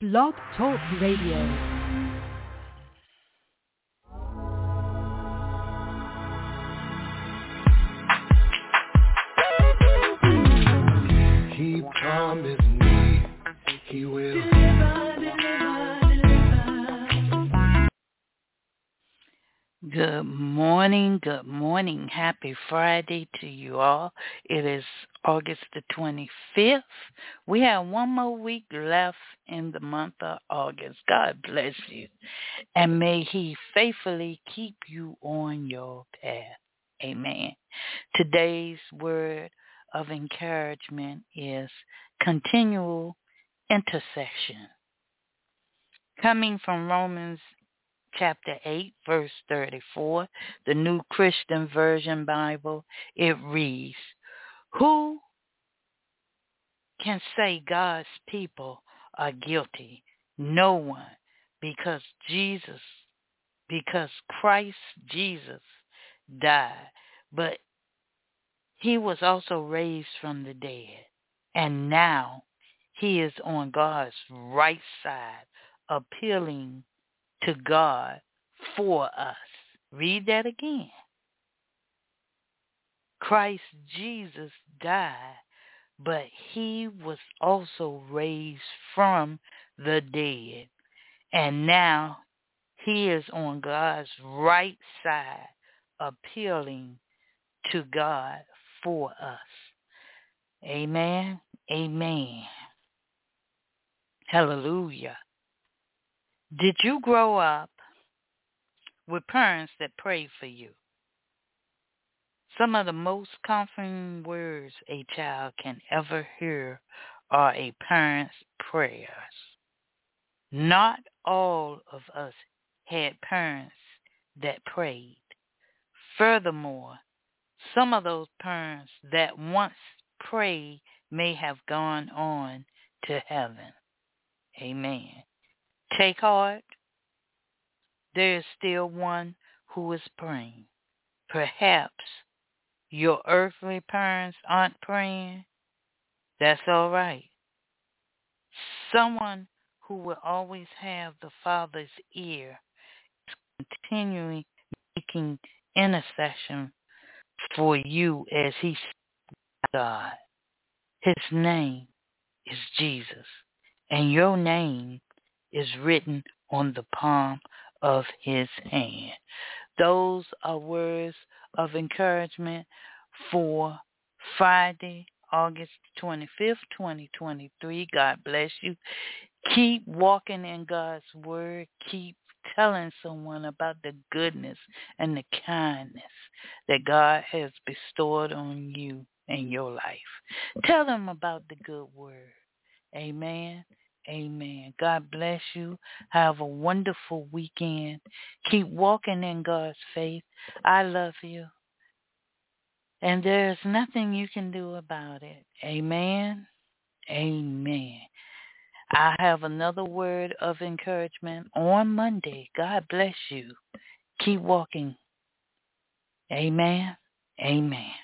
Blog Talk Radio. He promised me he will Good morning. Happy Friday to you all. It is August the 25th. We have one more week left in the month of August. God bless you. And may he faithfully keep you on your path. Amen. Today's word of encouragement is continual intercession. Coming from Romans chapter 8, verse 34, the New Christian Version Bible, it reads, "Who can say God's people are guilty? No one, because Christ Jesus died, but he was also raised from the dead, and now he is on God's right side, appealing to God for us." Read that again. Christ Jesus died, but he was also raised from the dead. And now he is on God's right side, appealing to God for us. Amen. Amen. Hallelujah. Did you grow up with parents that prayed for you? Some of the most comforting words a child can ever hear are a parent's prayers. Not all of us had parents that prayed. Furthermore, some of those parents that once prayed may have gone on to heaven. Amen. Take heart. There is still one who is praying. Perhaps your earthly parents aren't praying. That's all right. Someone who will always have the Father's ear is continually making intercession for you as he sees God. His name is Jesus, and your name is written on the palm of his hand. Those are words of encouragement for Friday, August 25th, 2023. God bless you. Keep walking in God's word. Keep telling someone about the goodness and the kindness that God has bestowed on you in your life. Tell them about the good word. Amen. Amen. God bless you. Have a wonderful weekend. Keep walking in God's faith. I love you. And there's nothing you can do about it. Amen. Amen. I have another word of encouragement on Monday. God bless you. Keep walking. Amen. Amen.